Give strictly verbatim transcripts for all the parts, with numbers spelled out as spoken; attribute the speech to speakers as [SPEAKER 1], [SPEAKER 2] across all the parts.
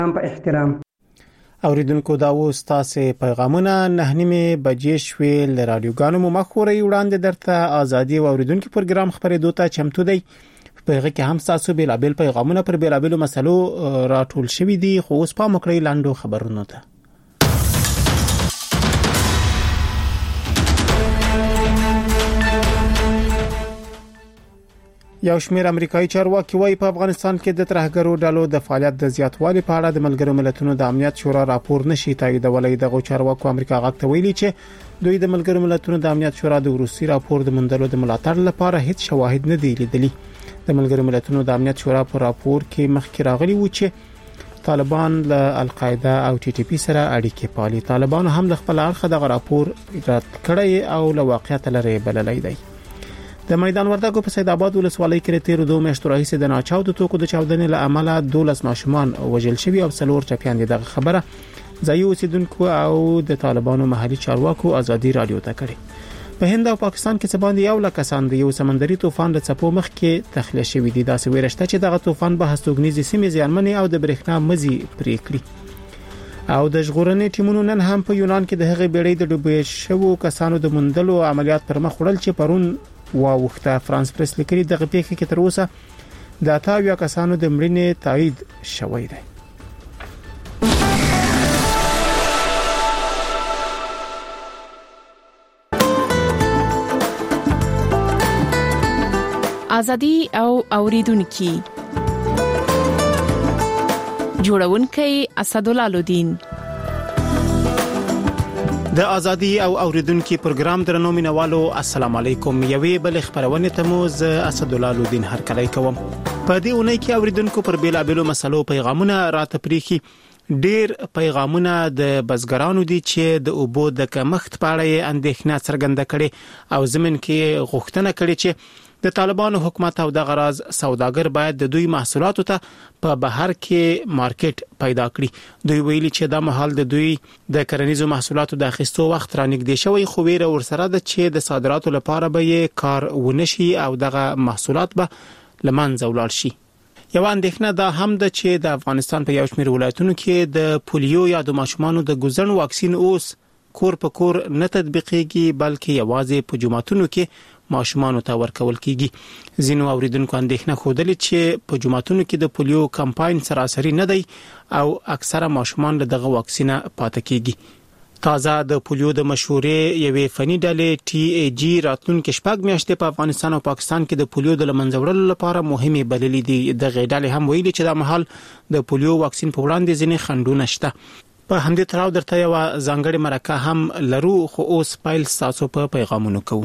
[SPEAKER 1] په احترام.
[SPEAKER 2] اوریدونکو دا اوس تاسو پیغامونه نه نیمه بجې شوې ل رادیوګانو مو مخوري وړاندې درته ازادي او اوریدونکو پروګرام خبرې دوته چمتو دی. په هغه کې هم تاسو بیلابل پیغامونه پر بیلابل مسلو راټول شوي دي، خو اوس په مکرې لاندو خبرونه ده. یو شمېر امریکایي چارواکي وايي په افغانستان کې د ترهګرو ډلو د فعالیت د زیاتوالي په اړه د ملګرو ملتونو د امنیت شورا راپور نشي تاییدولای. دغه چارواکو امریکا غاښ ته ویلي چې دوی د ملګرو ملتونو د امنیت شورا د روسي راپور د مندلو د ملاتړ لپاره هیڅ شواهد نه دی لیدلي. د ملګرو ملتونو د امنیت شورا په راپور کې مخکې راغلي و چې طالبان له القاعده او ټي ټي پی سره اړیکې پالي. طالبان هم د خپل اړخ دغه راپور رد کړی او له واقعیت لري بللای دی. د میدان وردګو په سید آباد ولسوالۍ کې تیر دوه میاشتو راهیسې د ناچاو د توکو د چاودنې له امله دولس ماشومان وژل شوي او څلور چپیان دي. دغه خبره ځایي اوسیدونکو او د طالبانو محلي چارواکو ازادي رادیو ته کړې. په هند او پاکستان کې څه باندې یو لک کسان د یو سمندري طوفان له څپو مخ کې تخلیه شوي دي. دا څه ورشته چې دغه طوفان به هستوګنیزي سیمې زیانمنې او د برېښنا مزي پرې کړي. او د ژغورنې ټیمونو نن هم په یونان کې د هغې بیړۍ د ډوبې شوو کسانو د موندلو عملیات پر مخ وړل چې پرون واوخته. فرانس پریس لیکلي دغه پیښه کې تر اوسه د اتاویا کسانو د مړینې تایید شوی دی.
[SPEAKER 3] ازادي او اوریدونکو جوړونکي اسدالله لودین.
[SPEAKER 2] د ازادي او اوریدونکو پروګرام درنو مینوالو السلام علیکم. یوې بل خبرونه ته مو ز اسدالله لودین هر کله کوم. په دې اونۍ کې اوریدونکو پر بیلابلو مسلو پیغامونه راته پریخي. ډیر پیغامونه د بزګرانو دي چې د اوبو د کمښت په اړه اندېښنه څرګنده کړي او زمين کې غوښتنه کړي چې د طالبانو حکومت او د غراز سوداګر باید د دوی محصولاتو ته په بهر کې مارکیټ پیدا کړي. دوی ویلي چې دا مهال د دوی د کرنیزو محصولاتو د اخیستو وخت رانږدې شوی، خو ویره ورسره ده چې د صادراتو لپاره به یې کار ونشي او دغه محصولات به لمنځه ولاړ شي. یو اندېښنه دا هم ده چې د افغانستان په یو شمېر ولایتونو کې د پولیو یا د ماشومانو د ګوزن واکسین اوس کور په کور نه تطبیقيږي، بلکې یوازې په جماعتونو کې ماشومانو ته ورکول کیږي. ځینو اوریدونکو اندېښنه خوده چې په جماعتونو کې د پولیو کمپاین سراسری نه دی او اکثره ماشومان له دغه واکسینه پاتې کیږي. تازه د پولیو د مشورې یوې فني ډلې ټي ای جی راتلونکو شپږ میاشتې په افغانستان او پاکستان کې د پولیو د لمنځوړلو لپاره مهمه بللې دي. د غېډلې هم ویلي چې د محل د پولیو واکسین په وړاندې ځینې خنډونه شته. په همدې تراو درته یو ځانګړي مرکه هم لرو، خو اوس پایل تاسو په پیغامونو کوو.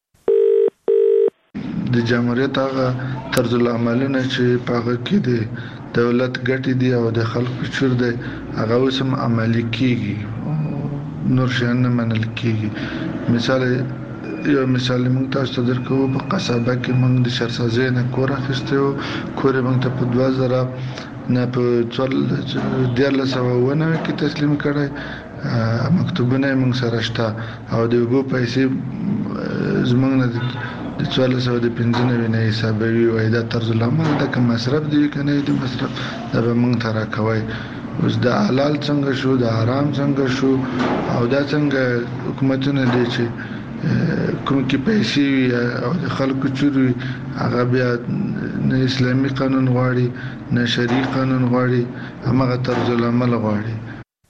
[SPEAKER 4] د جمهوریت هغه طرز العملونه چې په هغه کې د دولت ګټې دي او د خلکو چور دی هغه اوس هم عملي کیږي، نور شیان نه منل کیږي. مثال یو مثال موږ تاسو ته درکو، په قصابه کې موږ د شرسازۍ نه کور اخیسته او کور موږ ته په دوه زره نه په څول ډیر لسو ونه کې تسلیم کړای. مکتوبونه موږ سره شته او د وګو پیسې زموږ نه د څوارلس سوه د پنځه نوي نه حسابوي وای. دا طرز العمل دا که مصرف دی که نه دی مصرف دا به موږ ته راکوئ. اوس د حلال څنګه شو، د حرام څنګه شو او دا څنګه حکومتونه دی چې کوم کې پیسې وي او د خلکو چور وي، هغه بیا نه اسلامي قانون غواړي نه شرعي قانون غواړي، همغه طرز العمل غواړي.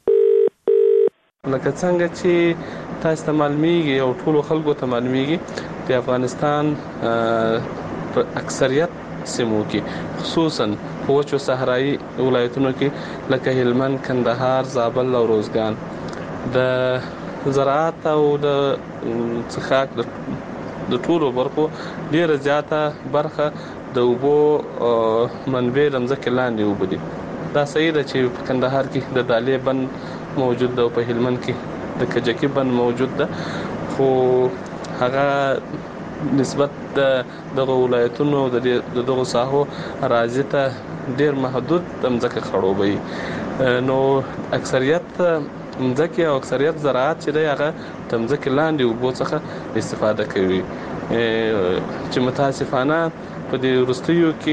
[SPEAKER 5] لکه څنګه چې تاسو ته معلومیږي او ټول خلکو ته معلومیږي د افغانستان په اکثریت سیمو کې خصوصا په وچو صحرایي ولایتونو کې لکه هلمند، کندهار، زابل او روزګان د زراعت او د څښاک د ټولو برخو ډیره زیاته برخه د اوبو منبع د ځمکې لاندې اوبه دي. دا صحیح ده چې په کندهار کې د دالې بند موجود ده او په هلمند کې د کجکي بند موجود ده، خو هغه نسبت دغه ولایتونو د دغه ساحو راځي ته ډیر محدود د ځمکې خړوبوي. نو اکثریت ځمکې او اکثریت زراعت چې دی هغه د ځمکې لاندې اوبو څخه استفاده کوي، چې متاسفانه په دې وروستیو کې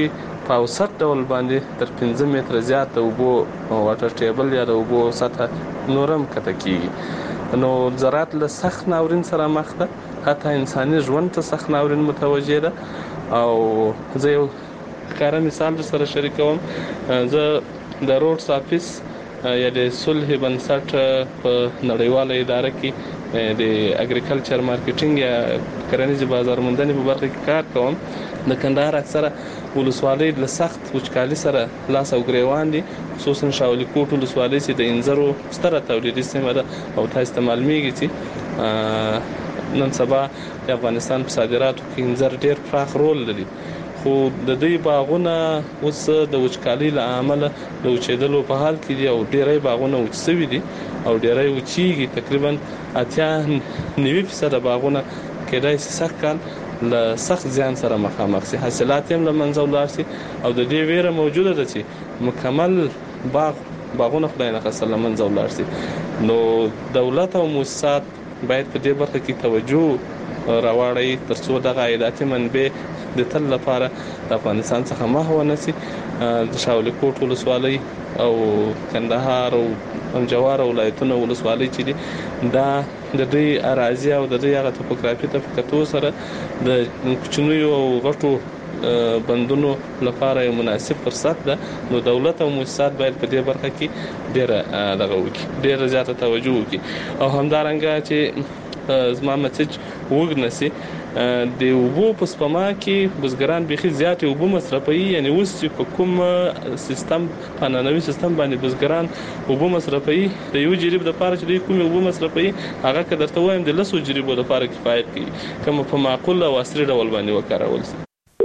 [SPEAKER 5] په اوسط ډول باندې تر پنځه متره زیات د اوبو واټر ټیبل یا د اوبو سطح نورم کته کیږي. نو زراعت له سخت ناورین سره مخ ده، حتی انساني ژوند ته سخت ناورین متوجه ده. او زه یو ښکاره مثال در سره شریکوم. زه د روډز افیس یا د صلح بنسټ په نړیواله اداره کې د اګریکلچر مارکیټینګ یا کرنیز بازار موندنې په برخه کې کار کوم. د کندهار اکثره ولسوالۍ له سخت وچکالي سره لاس او ګریوان دي، خصوصا شاولی کوټ ولسوالۍ چې د انځرو ستره تولیدي سیمه ده او تاسو ته معلومیږي چې نن سبا د افغانستان په صادراتو کې انځر ډیر پراخ رول لري. خو د دې باغونه اوس د وچکالي له امله د وچېدلو په حال کې دي او ډیری باغونه وچ شوي دي او ډیری وچیږي. تقریبا اتیا نوي فیصد باغونه کېدای شي سخت کال له سخت زیان سره مخامخ شي، حاصلات هم له منځه ولاړ شي او د دې ویره موجوده ده چې مکمل باغ باغونه خدای نه خسته له منځه ولاړ شي. نو دولت او مؤسسات باید په دې برخه کې توجه راوړي ترڅو دغه عایداتي منبع د تل لپاره د افغانستان څخه محو نشي. د شاولی کوټ ولسوالۍ او کندهار او جوار ولایتونو ولسوالۍ چې دي دا د دې اراضي او د دې هغه توپوګرافي ته کتو سره د کوچنیو او غټو بندونو لپاره یو مناسب فرصت ده. نو دولت او مؤسسات باید په دې برخه کې ډیره دغه وکړي، ډیره زیاته توجه وکړي. او همدارنګه چې زما مسج وګ نسی د اوبو په سپما کې بزګران بيخي زیات اوبو مصرفوي. یعنی اوس چې په کوم سیستم په ننوي سیستم باندې بزګران اوبو مصرفوي د یو جریب د لپاره چې د کوم اوبو مصرفوي هغه کډر ته وایم د لسو جریبو د لپاره کفایت کوي، کوم په معقول او عصري ډول باندې وکارول شي.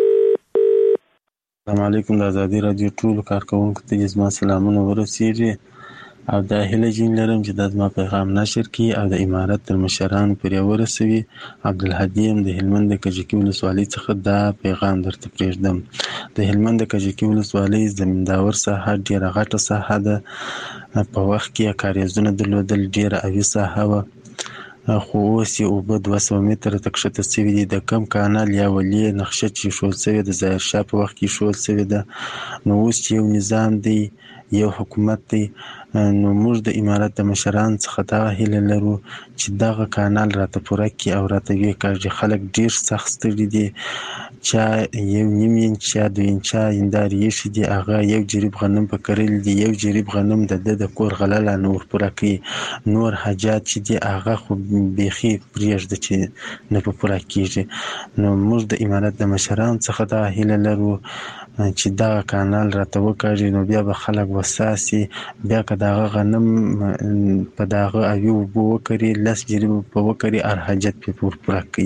[SPEAKER 1] السلام علیکم. د ازادي رادیو ټول کارکونکو ته زما سلامونه ورسیږي او د هیله جین لرم چې د زما پیغام نشر کی او د امارت تر مشرانو پورې ورسوي. عبدالحدیم د هلمند د کجکي ولسوالۍ څخه دا پیغام درته پرېږدم. د هلمند د کجکي ولسوالۍ زمینداور ساحه ډیره غټه ساحه ده. په وخت کې کاریزونه درلودل، ډیره اوي ساحه وه، خو اوس یې اوبه دوه سوه متره ته کښته سوي دي. د کم کانال یا ولې نقشه چې ایښودل سوې د ظاهرشاه په وخت کې ایښودل سوې ده. نو اوس چې یو نظام دی، یو حکومت دی، نو موږ د امارت د مشران څخه دا هیله لرو چې دغه کانال راته پوره کړي او راته ویې کاږي. خلک ډیر سخت ستړي دي، چا یو نیم انچ یا دوه انچه هندارې ایښي دي، هغه یو جریب غنم په کرلي دي، یو جریب غنم د ده د کور غله لا نه ورپوره کوي. نور حاجات چې دي هغه خو بیخي پرېږده چې نه په پوره کېږي. نو موږ د امارت د مشرانو څخه دا هیله لرو چې دغه کانال راته وکاږي، نو بیا به خلک وساسي، بیا که دغه غنم په دغه اوي اوبو وکري، لس جریبه په وکري، هر حاجت پې ورپوره کوي.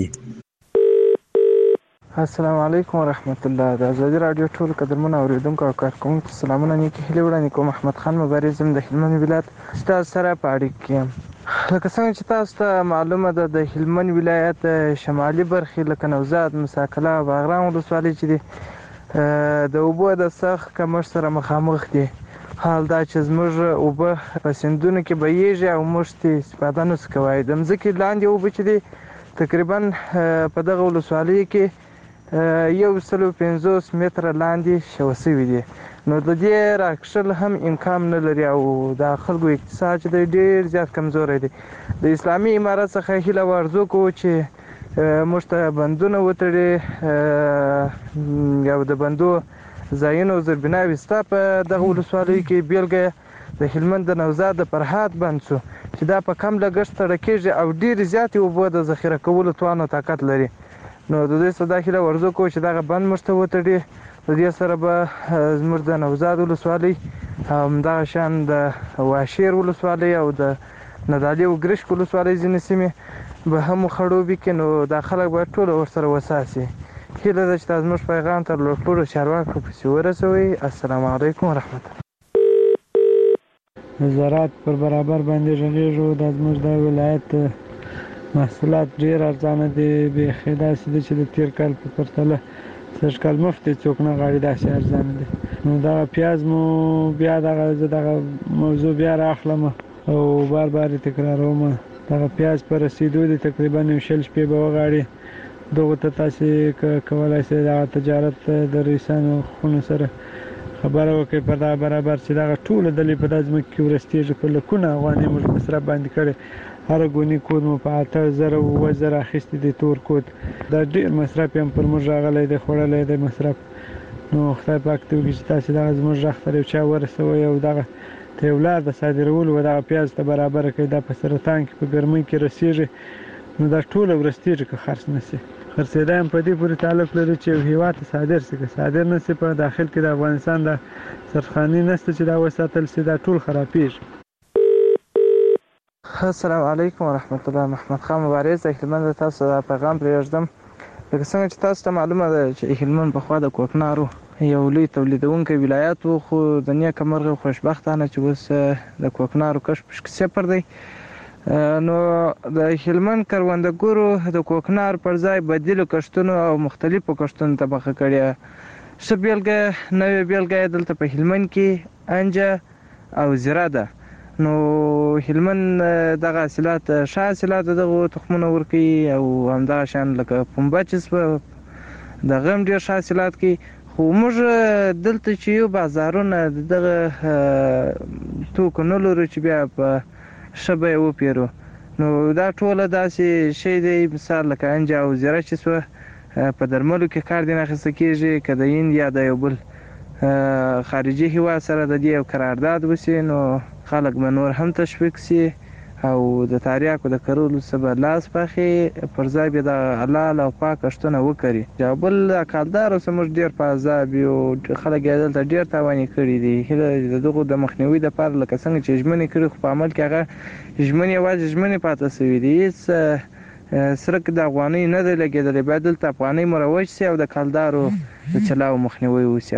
[SPEAKER 6] السلام علیکم ورحمت الله. د ازادي راډیو ټول قدرمنو اوریدونکو او کارکوونکو سلامونه، نیکې هیلې وړاندې کوم. احمد خان مبارز یم د هلمند ولایت ستاسو سره په اړیکه کې یم. لکه څنګه چې تاسو ته معلومه ده د هلمند ولایت شمالي برخې لکه نوزاد، مساکله او باغران ولسوالۍ چې دي د اوبو د سخت کمښت سره مخامخ دي. حال دا چې زموږ اوبه په سیندونو کې بهیږي او موږ ترې استفاده نشو کولی. د مځکې لاندې اوبه چې دي تقریبا په دغه ولسوالیو کې یو سلو پنځوس متره لاندې شوه سوي دي. نو د دې راکښل هم امکان نه لري او د خلکو اقتصاد چې دی ډېر زیات کمزوری دی. د اسلامي امارت څخه هیله ورزو کوو چې موږ ته بندونه وتړي او د بندو ځایونه او زیربناوې شته په دغه ولسوالیو کې. بیلګه د هلمند د نوزاد د فرهاد بند شو چې دا په کم لګښت سره کېږي او ډېرې زیاتې اوبه د ذخیره کولو توان او طاقت لري. نو د دوی څخه دا هیله ورزو کوو چې دغه بند موږ ته وتړي. د دې سره به زموږ د نوزاد ولسوالۍ او همدغه شان د واشیر ولسوالۍ او د ندالي او ګرشک ولسوالۍ ځینې سیمې به هم خړوبې کړي. نو دا خلک باید ټول ورسره وساسي. هیله ده چې دا زموږ پیغام تر لوړپوړو چارواکو پسې ورسوئ. السلام علیکم ورحمت الله.
[SPEAKER 7] زراعت پر برابر باندې غږېږو. دا زموږ د ولایت محصولات ډېر ارزانه دي، بیخي داسې دي چې د تېر کال په پرتله سږ کال مفتې څوک نه غواړي، داسې ارزانه دي. نو دغه پیاز مو بیا دغه زه دغه موضوع بیا رااخلم او بار بار یې تکراروم. دغه پیاز په رسېدو دي، تقریبا یو شل شپې به وغواړي دغه ته تاسې کولای شئ دغه تجارت د رئیسانو خونو سره خبره وکړئ په دا برابر چې دغه ټوله ډلې په دا ځمکه کې ورستېږي. په لکونه افغانۍ موږ مصرف باندې کړی، هر ګوني کود مو په اته زره اووه زره اخیستی دی تور کود. دا ډېر مصرف یې هم پر موږ راغلی دی، خوړلی دی مصرف. نو خدای پاک دې وکړي چې تاسې دغه زموږ غږ ته یو چا ورسوئ او دغه ته یو لار د صادرولو و دغه پیاز ته برابره کړئ. دا په سرطان کې په ګرمۍ کې رسېږي، نو دا ټوله ورستېږي که خرڅ نه شي. خرڅېدا هم په دې پورې تعلق لري چې یو هېواد ته صادر شي، که صادر نه شي په داخل کې د افغانستان د سرخانې نشته چې دا وساتل شي، دا ټول خرابېږي.
[SPEAKER 6] السلام علیکم ورحمت الله. محمد خان مبارز د هلمند تاسو دا پیغام پرېږدم. لکه څنګه چې تاسو ته معلومه ده چې هلمند پخوا د کوکنارو یو لوی تولیدونکی ولایت و، خو د نیکه مرغه خوشبختانه چې اوس د کوکنارو کښت پشکې صفر دی. نو د هلمند کروندګرو د کوکنار پر ځای بدیلو کښتونو او مختلفو کښتونو طبقه کړې. ښه بیلګه نوې بیلګه یې دلته په هلمند کې انجه او زیره ده. نو هلمند دغه حاصلات ښه حاصلات دغه تخمونه ورکوي او همدغه شان لکه پنبه چې شوه دغه هم ډېر ښه حاصلات کوي. خو موږ دلته چې یو بازارونه دغه توکو نه لرو چې بیا په ښه بیه وپېرو. نو دا ټوله داسې شی دی، مثال لکه انجه او زیره چې شوه په درملو کې کار دی نه اخیسته کېږي، که د هند یا د یو بل خارجي هېواد سره د دې یو قرارداد وشي نو خلک به نور هم تشویق شي او د تریاکو د کرلو څخه به لاس پاخي، پر ځای به د حلال او پاک کښتونه وکړي. یو بل کالدار اوس موږ ډېر په عذاب یو، خلک یې دلته ډېر تاواني کړي دي. هیله د دغو د مخنیوي دپاره لکه څنګه چې ژمنې کړي، خو په عمل کې هغه ژمنې یوازې ژمنې پاتې شوي دي، هېڅ سرک د افغانۍ نه دی لګېدلی. باید دلته افغانۍ مروج شي او د کالدارو د چلاو مخنیوی وشي.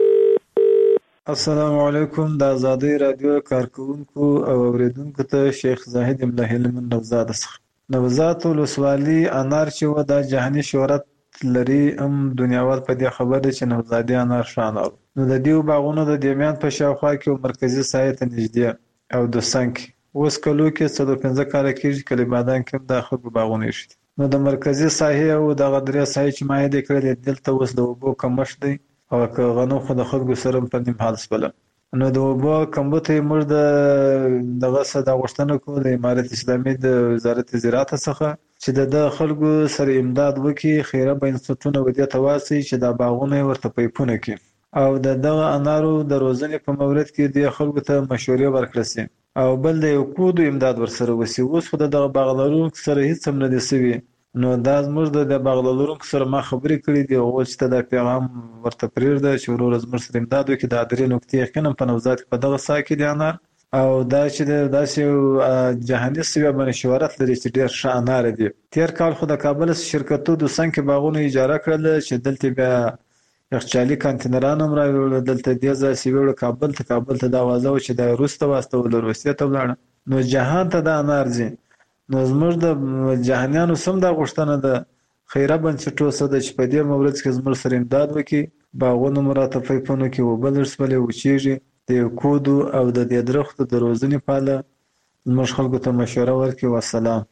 [SPEAKER 8] السلام علیکم. د ازادۍ رادیو کارکوونکو او اوریدونکو ته شیخ زاهد یم له هلمند نوزاد څخه. نوزاد ولسوالي انار چې و دا جهاني شهرت لري، هم دنیاوال په دې خبر دی چې نوزادي انار ښه انار. نو د دې باغونو د دیمیان په شاوخوا کې مرکزي ساحې ته نږدې او دوسنګ کې اوس کلو کې څلور پنځه کاله کېږي کلي بادام کې هم د خلکو باغونه ایښي دي. نو د مرکزي ساحې او دغه درې ساحې چې معاهدې کړلې دلته اوس د اوبو کمښت دی او که غنم خو د خلکو سره په نیم حال شوله. نو د اوبو کمبود ته موږ د دغه څه د غوښتنه کوو د امارت اسلامي د وزارت زراعت څخه چې د خلکو سره امداد وکړي، خیره بنسټونه ودې ته واسي چې دا باغونه ورته پیپونه کړي او د دغه انارو د روزنې په مورد کې د خلکو ته مشورې ورکړل شي او بل د یو کودو امداد ورسره وشي. اوس خو د دغه باغ لرونکو سره هېڅ هم نه دي شوي. نو دا زموږ د باغ لرونکو سره ما خبرې کړې دي، اوس ته دا پیغام ورته پرېږده چې وروره زموږ سره امداد وکړي. دا درې نقطې یقینا په نوزاد کې په دغه ساحه کې دي انار، او دا چې داسې جهاني سویه باندې شهرت لري چې ډېر ښه انار دي. تېر کال خو د کابل شرکتو دوسنګ کې باغونه اجاره کړل چې دلته بیا یخچالي کانتینران هم راوړل، دلته دې ځای چې ویوړه کابل ته کابل ته دا وازه و چې دا روسته واستول، روسیې ته ولاړه. نو جهان ته دا انار ځي. نو زموږ د جهانیانو سم دا غوښتنه ده خیره بنسټو څه ده چې په دې مورد کې زموږ سره امداد وکړي، باغونه مو راته پیپونه کړي، اوبه لږ شولې وچېږي، د یو کودو او د دې درختو د روزنې په اړه زموږ خلکو ته مشوره ورکړي. والسلام.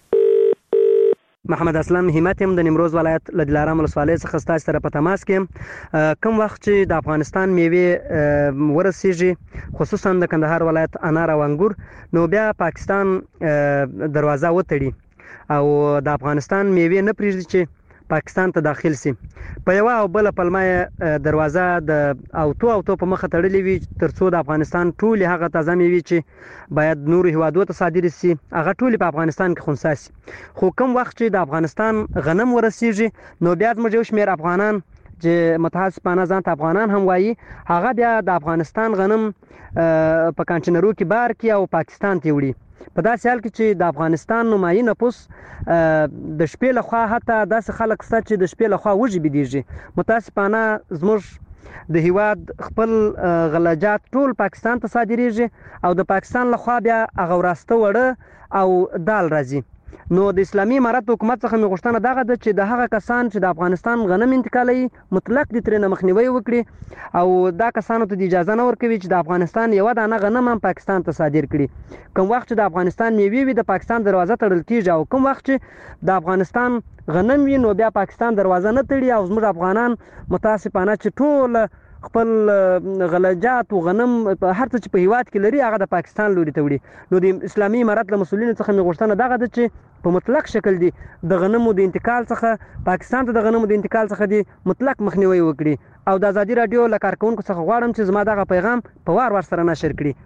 [SPEAKER 9] محمد اسلم همت يم د نیمروز ولایت له دلارام ولسوالۍ څخه ستاسو سره په تماس کې. کوم وخت چې د افغانستان میوې ورسیږي خصوصا د کندهار ولایت انار او انګور، نو بیا پاکستان دروازه وتړي او د افغانستان میوې نه پریږدي چې پاکستان ته داخل سي. په یو او بل پلمه دروازه د اوتو اوتو په مخه تړلې وي ترڅو د افغانستان ټول هغه تازه میوې چې باید نور هیوادو ته صادر سي هغه ټول په افغانستان کې خنثی سي. خو کوم وخت چې د افغانستان غنم ورسیږي نو بیا موږ یو شمېر افغانان چې متاسفانه ځان ته افغانان هم وایي، هغه بیا د افغانستان غنم په کانټینرو کې بار کړي او پاکستان ته وړي. په داسې حال کې چې د افغانستان نمایي نفوس د شپې لخوا حتی داسې خلک شته چې د شپې لخوا وږي بېدېږي. متاسفانه زموږ د هیواد خپل غلجات ټول پاکستان ته صادریږي او د پاکستان لخوا بیا هغه وراسته وړه او دال راځي. نو د اسلامي امارت حکومت څخه مې غوښتنه دغه ده چې د هغه کسان چې د افغانستان غنم انتقالوي مطلق دې ترېنه مخنیوی وکړي او دا کسانو ته د اجازه نه ورکوي چې د افغانستان یوه دانه غنم هم پاکستان ته صادر کړي. کوم وخت چې د افغانستان میوې وي د پاکستان دروازه تړل کېږي او کوم وخت چې د افغانستان غنم وي نو بیا پاکستان دروازه نه تړي او زموږ افغانان متاسفانه چې ټول خپل غلجات او غنم هر څه چې په هیواد کې لري هغه د پاکستان لوري ته وړي. نو د اسلامي امارت له مسؤلینو څخه مې غوښتنه دغه ده چې په مطلق شکل دي د غنمو د انتقال څخه پاکستان ته د غنمو د انتقال څخه دي مطلق مخنیوي وکړي. او د ازادي راډیو له کارکونکو څخه غواړم چې زما دغه پیغام په وار وار سره نشر کړي.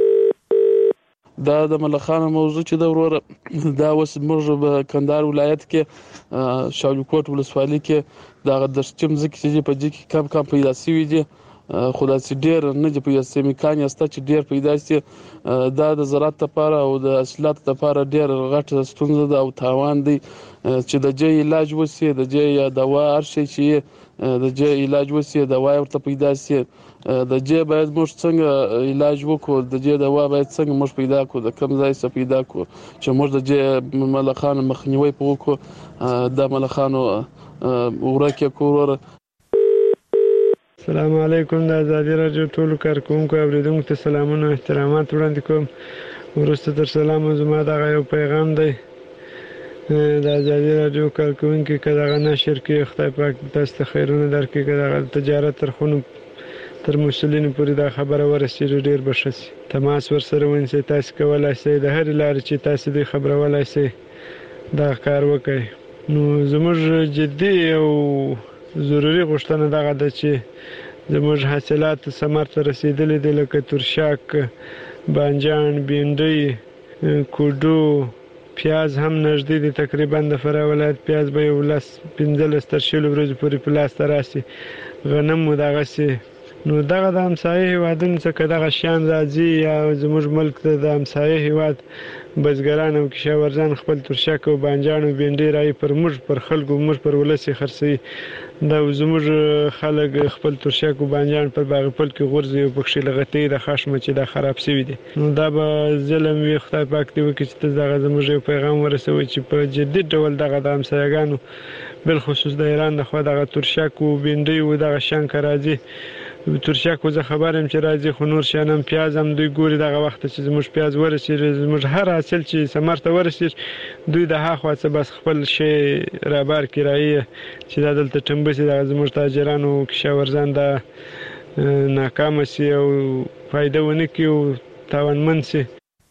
[SPEAKER 5] دا د ملخانو موضوع چې د وروره دا اوس موږ په کندهار ولایت کې شاولیکوټ ولسوالۍ کې دغه د ځمکې چې په دې کې کم کم پیدا شوي دي خو داسې ډېر نه دي پیدا شوي. امکان یې شته چې ډېر پیدا شي. دا د زراعت لپاره او د حاصلاتو لپاره ډېر غټه ستونزه ده او تاوان دی چې د دې علاج وشي، د دې دوا هر شی چې د دې علاج وشي دوا ورته پیدا شي. د دې باید موږ څنګه علاج وکړو، د دې دوا باید څنګه موږ پیدا کړو، د کوم ځای څخه پیدا کړو چې موږ د دې ملخانو مخنیوی وکړو، د ملخانو ورکه کړو.
[SPEAKER 7] السلام علیکم. د ازادي راډیو ټولو کارکونکو او اوریدونکو ته سلامونه او احترامات وړاندې کوم. وروسته تر سلامه زما دغه یو پیغام دی د ازادي راډیو کارکونکو که دغه نشر کې خدای پاک تاسو ته خیرونه درکړي، که دغه تجارت تر خونو تر مسؤلینو پورې دا خبره ورسېږي ډېر به ښه شي. تماس ورسره ونیسئ. تاسو کولی شئ د هرې لارې چې تاسو دوی خبرولی شئ دغه کار وکړئ. نو زموږ جدي او ضروري غوښتنه دغه ده چې زموږ حاصلات ثمر ته رسېدلي دي لکه ترشک، بانجان، بینډۍ، کوډو، پیاز هم نږدې دي. تقریبا د فراه ولایت پیاز به یو لس پنځلس تر شلو ورځو پورې په لاس ته راسي. غنم مو دغسې. نو دغه د همسایه هیوادونو څخه دغه شیان راځي یا زموږ ملک ته د همسایه هیواد بزګران او کشاورزان خپل ترشک او بانجان او بینډۍ رایې پر موږ پر خلکو موږ پر ولس یې خرڅوي. دا زموږ خلک خپل ترشک او بانجان پر باغ پل کې غورځوي او پکښې لغتې د خشمه چې دا خراب شوي دي. نو دا به ظلم وي. خدای پاک دې وکړي چې ته دغه زموږ یو پیغام ورسوئ چې په جدي ډول دغه د همسایهګانو بالخصوص د ایران لخوا دغه ترشک او بینډۍ او دغه شیان که راځي ترشک خو زه خبر یم چې راځي، خو نور شیان هم پیاز هم دوی ګوري دغه وخت چې زموږ پیاز ورسېږي، زموږ هر حاصل چې ثمر ته ورسېږي دوی د هاخوا څه بس خپل شی رابار کرایي چې دا دلته ټنبه شي دغه زموږ تاجران او کشاورزان دا ناکامه شي او فایده ونه کړي او تاوانمند شي.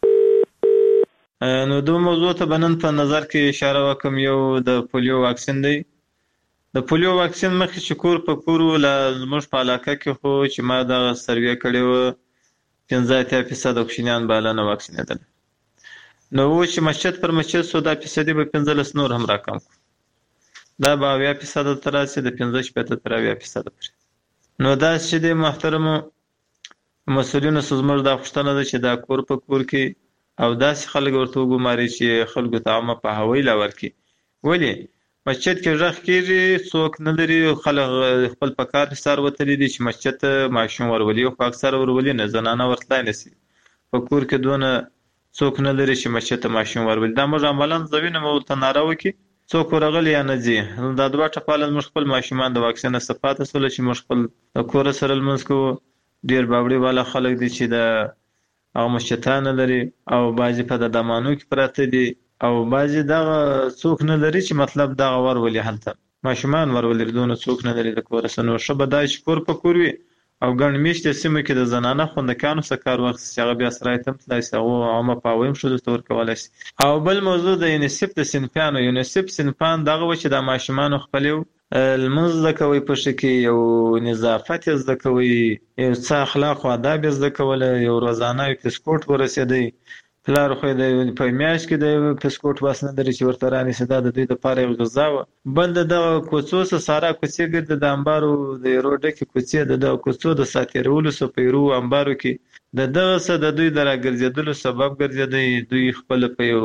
[SPEAKER 8] نو دو موضوع ته به نن په نظر کې اشاره وکړم. یو د پولیو واکسین دی. د پولیو واکسین مخکې چې کور په کور له زموږ په علاقه کې خو چې ما دغه سروې کړې وه پنځه اتیا فیصده کوچنیان به هله نه واکسینېدل. نو و چې مسجد پر مسجد سو دا فیصدي به پنځلس نور هم راکم کړو. دا به اویا فیصده ته راسي د پنځه شپېته تر اویا فیصده پورې. نو داسې چې دی محترمو مسؤلینو څخه زموږ دا غوښتنه ده چې دا کور په کور کې او داسې خلک ورته وګماري چې خلکو ته عامه پوهاوی لا ورکړي. ولې مسجد کې غږ کېږي څوک نه لري، خلک خپل په کار حسار وتلي دي چې مسجد ته ماشوم ورولي، خو اکثره ورولي نه، زنانه ورتلی نه شي. په کور کې دونه څوک نه لري چې مسجد ته ماشوم ورولي. دا موږ عملاً زه وینم ورته ناره وکړي څوک ورغلی یا نه ځي. دا دوه ټپاله زموږ خپل ماشومان د واکسین نه څخه پاتې شول چې موږ خپل د کوره سره لمونځ کوو. ډېر باوري والا خلک دي چې د هغه مسجدان نه لري او بعضې په د دمانو کې پراته دي او بعضې دغه څوک نه لري چې مطلب دغه ورولي هلته ماشومان ورولي دونه څوک نه لري د کوره سره. نو ښه به دا چې کور په کور وي او ګڼ میشتې سیمو کې د زنانه خوندکانو څخه کار واخیستل چې هغه بیا سرای ته هم تللی شي، هغو عامه پوهاوی هم ښځو ته ورکولی شي. او بل موضوع د یونیسف د صنفیانو. یونیسف صنفان دغه و چې د ماشومانو خپل یو لمونځ زده کوئ په ښه کې، یو نظافت یې زده کوئ، یو څه اخلاق او آداب یې زده کولی، یو روزانه یو پسپورټ ورسېدی. پلار خو یې په میاشت کې د یو پسپورټ بس نه لري چې ورته رانیسي. دا د دوی دپاره یو غذا وه. بل د دغه کوڅو څه سارا کوڅې ګرځي د امبارو د ایرو ډکې کوڅې د دغه کوڅو د ساتېرولو څه په ایرو امبارو کې د دغه څه د دوی د راګرځېدلو سبب ګرځېدی. دوی خپله په یو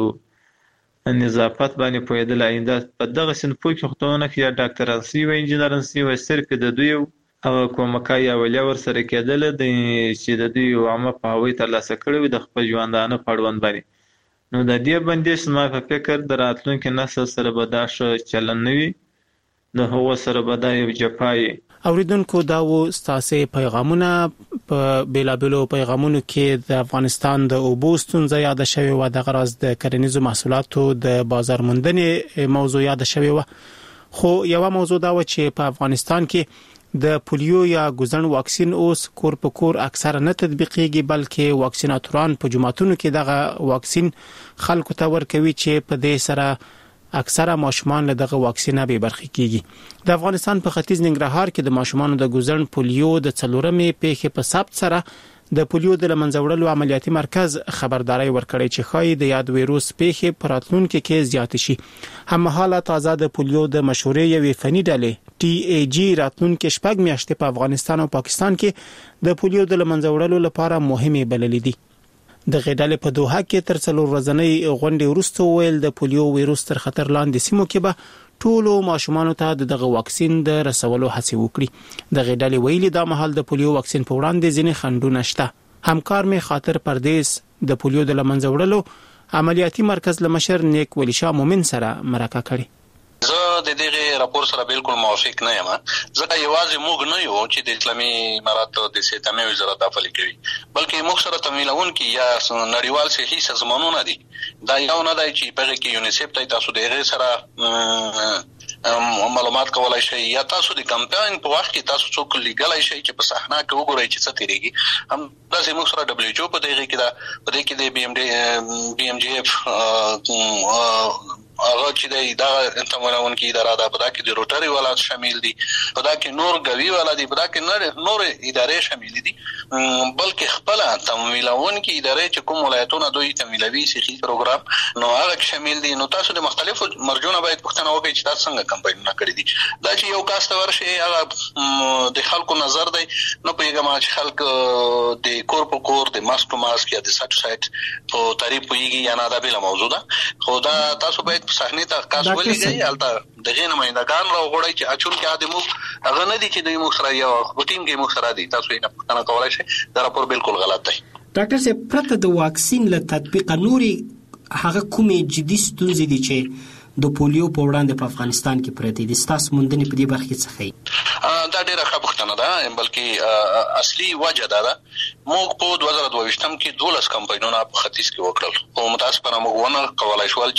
[SPEAKER 8] نظافت باندې پوهېدل. آینده په دغه صنفو کې خو ته ونه کړي یا ډاکټران سي وه انجینران سي وه، صرف د دوی یو هغه کومکای اولیه ورسره کېدله چې د دوی یو عامه پوهاوی ترلاسه کړی وي د خپل ژوندانه په اړوند باندې. نو د دې بندیز زما په فکر د راتلونکي نسل سره به دا ښه چلن نه وي، د هغو سره به دا یو جفا وي.
[SPEAKER 2] اوریدونکو دا و ستاسې پیغامونه. په بیلابیلو پیغامونو کې د افغانستان د اوبو ستونزه یاده شوې وه، دغه راز د کرنیزو محصولاتو د بازار موندنې موضوع یاده شوې وه. خو یوه موضوع دا و چې په افغانستان کې د پولیو یا ګوزن واکسین اوس کور په کور اکثره نه تطبیقیږي، بلکې واکسیناتوران په جماعتونو کې دغه واکسین خلکو ته ورکوي چې په دې سره اکثره ماشومان له دغه واکسینه به برخه کیږي. د افغانستان په ختیځ ننګرهار کې د ماشومانو د ګوزن پولیو د څلورمې پیښې په ثبت سره د پولیو د لمنځه وړلو عملیاتي مرکز خبرداري ورکړی چې ښایي د یاد ویروس پیښې په راتلونکي کې زیات شي. هممهاله تازه د پولیو د مشورې یوې فني ډلې ټي ای جی راتلونکي شپږ میاشتې په افغانستان او پاکستان کې د پولیو د لمنځه وړلو لپاره مهمه بللې دي. د غېډلې په دوحه کې تر څلور ورځې غونډې وروسته ویل د پولیو ویروس تر خطر لاندې سیمو کې به ټولو ماشومانو ته دغه واکسین د رسولو هڅه وکړي. د غېډلې ویلي دا مهال د پولیو واکسین په وړاندې ځینې خنډونه شته. همکار می خاطر پردیس د پولیو د لمنځه وړلو عملیاتي مرکز لمشر نیک ولی شاه مومن سره مرکه کړي.
[SPEAKER 10] زه د دې راپور سره بالکل موافق نه یم، ځکه یوازې موږ نه یو چې د اسلامي اماراتو د صحتمه وزارت عملي کوي، بلکې موږ سره تمویلون کې یا نړیوال صحي سازمانونه دي. دا یو نه دی چې په کې یونیسف ته تاسو د هغه سره معلومات کولای شي، یا تاسو د کمپاین په وخت کې تاسو څوک لیګلای شي چې په صحنه کې وګورئ چې څه تیریږي. هم داسې موږ سره دبليو ایچ او په دغه کې دا په دې کې د بي ام ډي بي ام جي اف هغه چې دا تمویلون کې اداره ده، په دا کې د روټري ولایت شامل دي، په دا کې نور غوي ولایت دي، په دا کې نور ادارې شامل دي، بلکې خپل تمویلون کې ادارې چې کوم ولایتونه دوی تمویلوي صحي پروګرام نو هغه شامل دي. نو تاسو د مختلفو مرجونه باید پوښتنه وکړئ چې تاسو څنګه کمپاینونه کړی دي. دا چې یو کاست ورشي هغه د خلکو نظر دی، نو پیغام چې خلک د کور په کور د ماسک ماسک یا د سټ سایت په تعریف ویږي یا نه، دا بل موضوع ده. خو دا تاسو باید صحنه ته کاس ولګي البته دغه نمائندگان راوړی چې اچول کې ادمو هغه نه دي چې د مخ سره یو ټیم کې مخ سره دي. تاسو یې نه پوښتنه کولای شئ، دا راپور بالکل غلط دی.
[SPEAKER 11] ډاکټر صاحب، پرته د واکسین له تطبیق نوري هغه کومې جدي ستونزې دي چې د پولیو په وړاندې په افغانستان کې پرته دي؟ ستاسو موندنې په دې برخه کې څه ښیي؟
[SPEAKER 10] دا ډیره ښه پوښتنه ده، بلکې اصلي وجه دا ده موږ په دوه زره دوه ویشتم کې دولس کمپاینونه په ختیځ کې وکړل، او متاسفانه موږ ونه کولای شول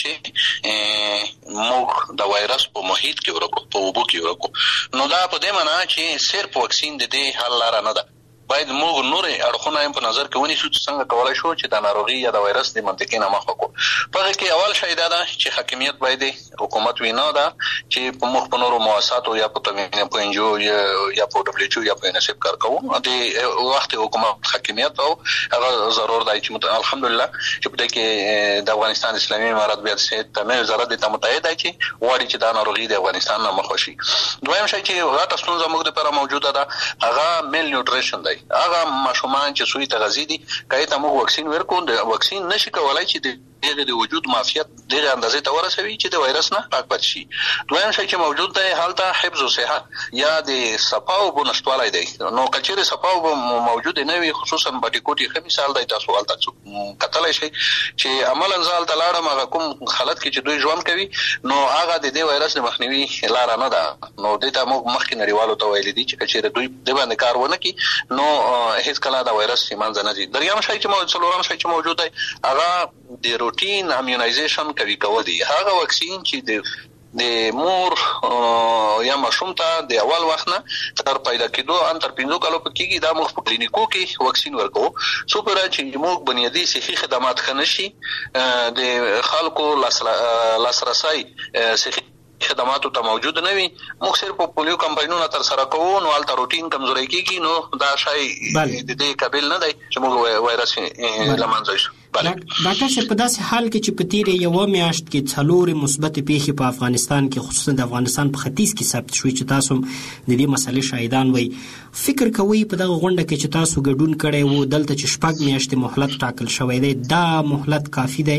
[SPEAKER 10] چې موږ د وایرس په محیط کې ورکو، په اوبو کې ورکو. نو دا په دې معنی چې صرف واکسین د دې حل لاره نه ده، باید موږ نور اړخونه هم په نظر کې ونیسو چې څنګه کولای شو چې د ناروغي یا د وایرس د منطقې نه مخ وکړو. په دې کې اول شی دا ده چې حاکمیت باید حکومت وینا ده چې په مخ په نورو مؤسساتو یا په تمرین په انجو یا په دبليو ایچ او یا په یونیسف کار کوو. د وخت حکومت حاکمیت او هغه ضرور دی چې الحمدلله چې په دې کې د افغانستان اسلامي امارات بیا د تمه وزارت ته متحد دی چې وایي چې دا ناروغي د افغانستان نه مخ وشي. دویم شی چې غاټه ستونزه موږ لپاره موجوده ده هغه میل نیوټریشن دی. هغه ماشومان چې سوی تغذیه دي کله ته موږ واکسین ورکو، د واکسین نشي کولای چې د دغه د وجود معافیت دغه اندازې ته ورسوي چې د وایرس نه پاک پاتې شي. دویم شی چې موجود دی حالت حفظ او صحت یا د صفاو بنشتوالای دی. نو کچېره صفاو موجود نه وي، خصوصا بټیکوټي خو مثال دی، تاسو ولته کتلای شي چې عملاً ځال تلاړه ما کوم حالت کې چې دوی ژوند کوي، نو هغه د دې وایرس د مخنیوي لار نه ده. نو د ته موږ مخکې نړیوالو ته ویل دي چې کچېره دوی د باندې کار ونه کوي، نو هیڅ کله د وایرس سیمان نه دي. دریم شی چې موجود څلورم شی چې موجود دی هغه د روټین امونایزیشن کوي کول دي. هغه واکسین چې د د مور یا ماشوم ته د اول وخت نه تر پیدا کېدو ان تر پنځو کالو پکې دا موږ په کلینیکو کې واکسین ورکو، څو پر چې موږ بنیادی صحي خدمات خنشي د خلکو لاسرسي صحي خدماتو ته موجود نه وي. موږ صرف په پولیو کمپاینونه تر سره کوو، نو الته روټین کمزوري کیږي، نو دا شای د دې قابل نه دی چې موږ وایرس لمنځه شو.
[SPEAKER 11] ډاکټر صاحب، په داسې حال کې چې په تیرې یوه میاشت کې څلورې مثبت پیښې په افغانستان کې خصوصا د افغانستان په ختیځ کې ثبت شوې چې تاسو د دې مسلې شاهدان وئ، فکر کوئ په دغه غونډه کې چې تاسو ګډون کړی وو دلته چې شپږ میاشتې مهلت ټاکل شوی دی، دا مهلت کافي دی؟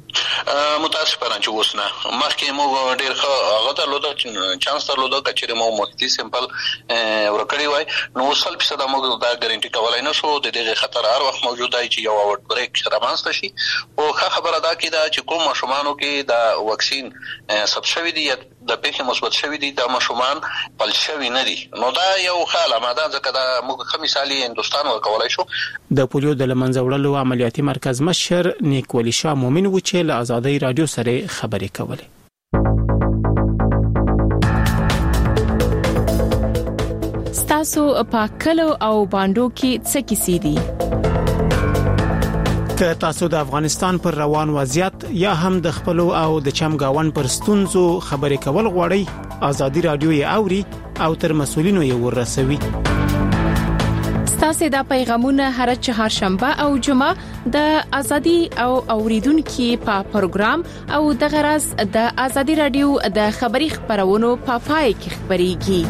[SPEAKER 10] متاسفانه چې اوس نه مخکې موږ ډېر ښه هغه درلوده چانس درلوده که چېرې مو محیطي سیمپل ورکړی وای نو اوس سل فیصده موږ دا ګارنټي کولی نه شو د دغې خطر هر وخت موجود دی چې یو آوټ بریک رامنځته شي او ښه خبره دا کې ده چې کوم ماشومانو کې دا واکسین ثبت شوي دي یا د پیښې مثبت شوي دي دا ماشومان پلس شوي نه دي نو دا یو ښه علامه ده ځکه دا موږ ښه مثال یې هندوستان ورکولی شو
[SPEAKER 2] د پولیو د له منځه وړلو عملیاتي مرکز مشر نیکولي شاه مومن و چې له آزادۍ رادیو سره خبرې کولې.
[SPEAKER 3] ستاسو په کلو او باندو کې څه کیسې دي؟
[SPEAKER 2] که تاسو د افغانستان پر روان وضعیت یا هم د خپل او د چمګاون پر ستونزو خبرې کول غواړئ آزادۍ رادیو یې اوري او تر مسولینو یې ورسوي.
[SPEAKER 3] ستاسو د پیغامونه هر چهارشنبه او جمعه د ازادي او اوریدونکو په پروګرام او د غرض د ازادي رادیو د خبري خبرونو په پای کې خبريږي.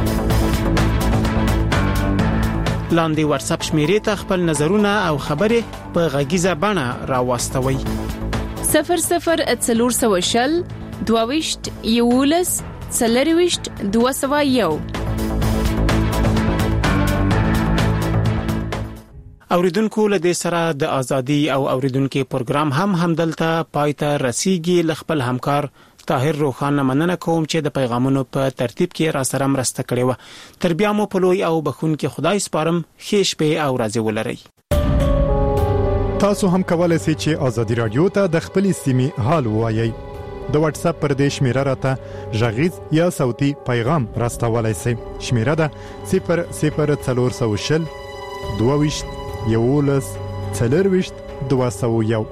[SPEAKER 3] لاندې واتس اپ شمیرې ته خپل نظرونه او خبره په غږیزه بڼه راوستوي. صفر صفر څلور سوه شل دوه یولس څلرويشت دوه سوه یو.
[SPEAKER 2] اوریدونکو له دې سره د ازادي او اوریدونکو پروګرام هم همدلته پایته رسیدي. لخپل همکار طاهر روخان مننه کوم چې د پیغامونو په ترتیب کې را سره مرسته کړې و. تر بیا مو په لوی او بخون کې خدای سپارم. خیش په او راځي ولري.
[SPEAKER 12] تاسو هم کولای شئ چې ازادي رادیو ته د خپل سیمې حال وایي. د واتس اپ پر دې شمیره راته ژغیز یا صوتي پیغام راستولای شئ. شمیره ده صفر صفر څلور سوه شل دوه یولس څلرويشت دوه سوه یو.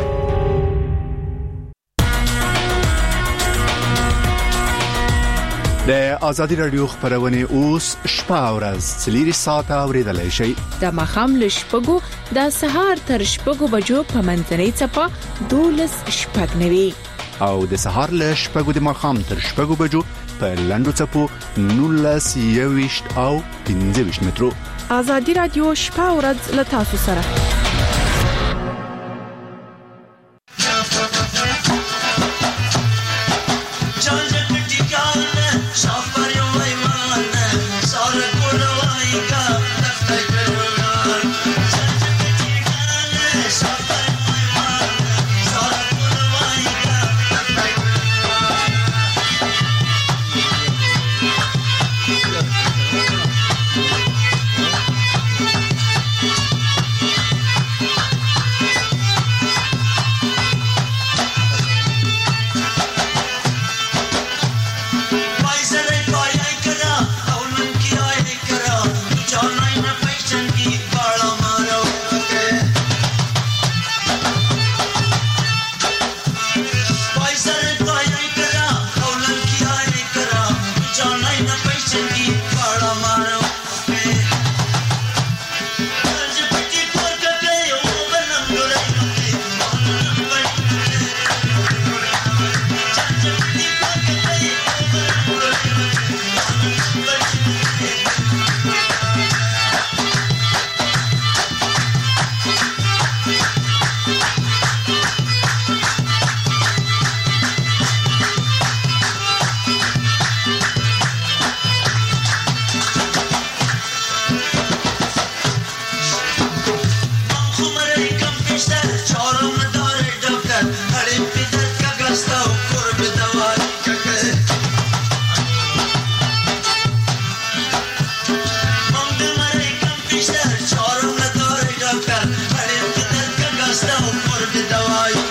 [SPEAKER 13] د ازادي رادیو خبرونه اوس شپه او ورځ څلور ساعته اوریدلای شئ.
[SPEAKER 3] د مخام له شپږو د سهار تر شپږو بجو په منځنۍ چپه دولس شپږ نوي
[SPEAKER 13] او د سهار له شپږو د مخام تر شپږو بجو په لندو چپو نولس یويشت او پنځه ویشت مترو.
[SPEAKER 3] ازادي رادیو شپه او ورځ له تاسو سره.
[SPEAKER 14] Dawai